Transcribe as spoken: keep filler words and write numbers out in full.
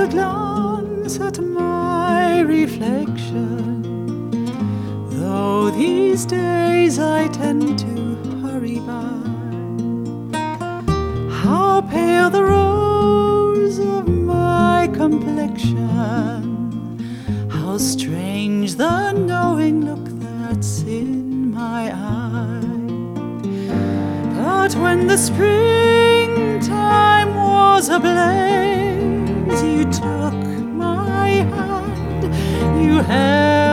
glance at my reflection, though these days I tend to hurry by. How pale the rose of my complexion, how strange the knowing look that's in my eye. But when the springtime was ablaze, you took my hand, you held